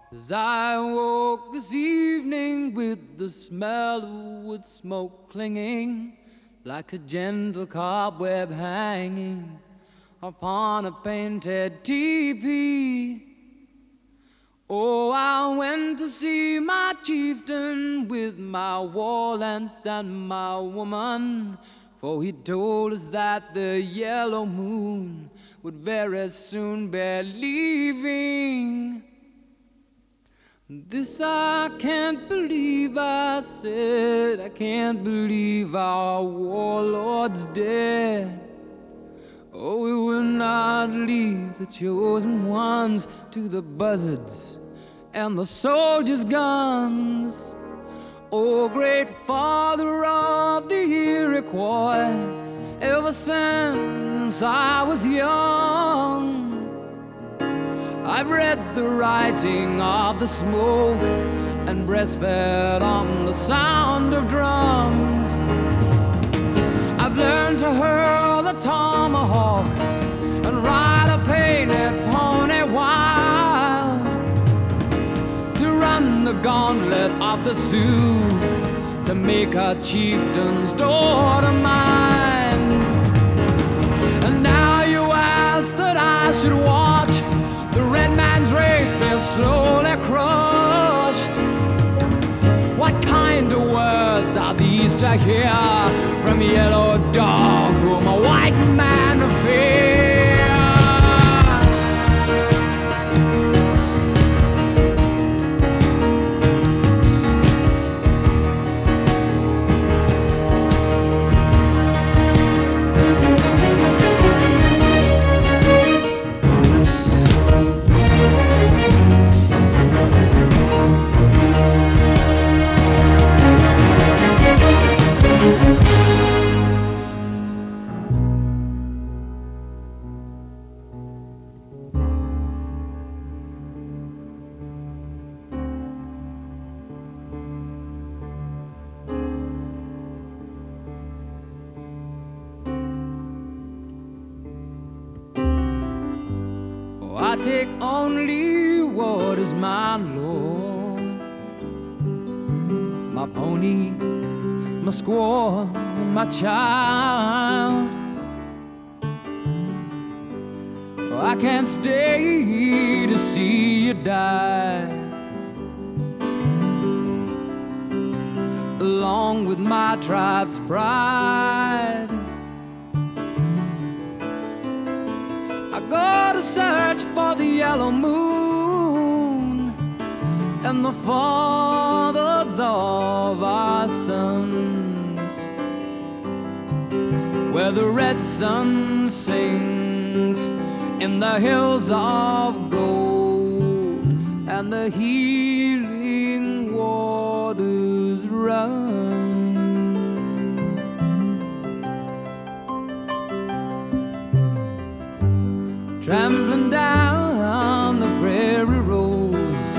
As I woke this evening with the smell of wood smoke clinging like a gentle cobweb hanging upon a painted teepee. Oh, I went to see my chieftain with my war lance and my woman, for he told us that the yellow moon would very soon be leaving. This I can't believe, I said, I can't believe our warlord's dead. Oh, we will not leave the chosen ones to the buzzards and the soldiers' guns. Oh, great father of the Iroquois, ever since I was young, I've read the writing of the smoke and breastfed on the sound of drums. I've learned to hurl the tomahawk and ride a painted pony wild, to run the gauntlet of the Sioux, to make a chieftain's daughter mine. And now you ask that I should watch the red man's race be slowly crushed. What kind of words are these to hear from Yellow Dog, whom a white man fears? I take only what is mine, Lord. My pony, my squaw, and my child. I can't stay to see you die, along with my tribe's pride. I go to search for the yellow moon and the fathers of our sons, where the red sun sings in the hills of gold and the healing waters run. Trampling down the prairie roads,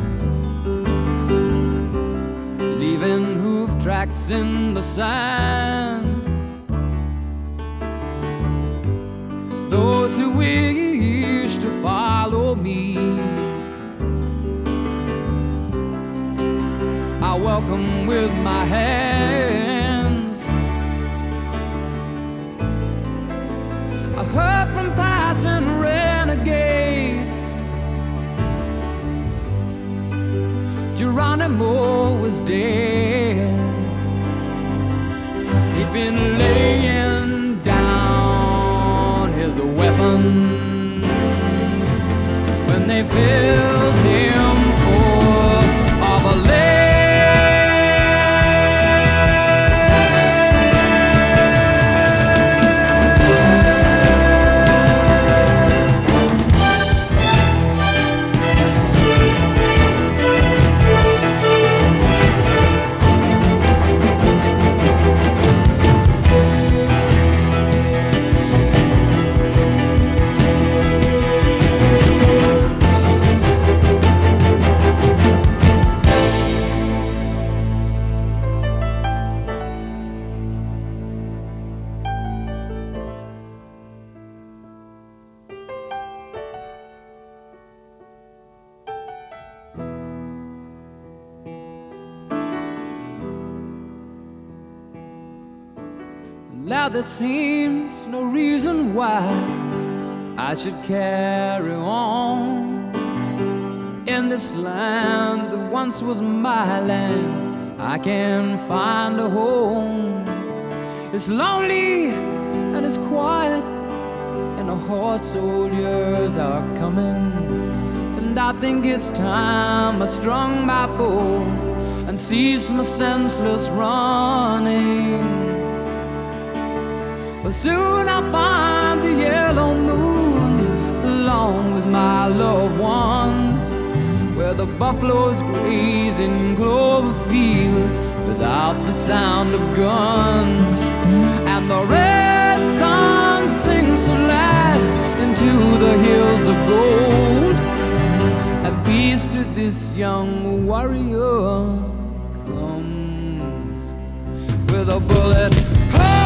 leaving hoof tracks in the sand. Those who wish to follow me, I welcome with my hands. I heard from passing renegades, Geronimo was dead. He'd been laying down his weapons when they filled him full of a lead. Now there seems no reason why I should carry on. In this land that once was my land, I can find a home. It's lonely and it's quiet, and the horse soldiers are coming. And I think it's time I strung my bow and cease my senseless running. But soon I'll find the yellow moon along with my loved ones, where the buffaloes graze in clover fields without the sound of guns. And the red sun sinks at last into the hills of gold, and peace to this young warrior comes with a bullet.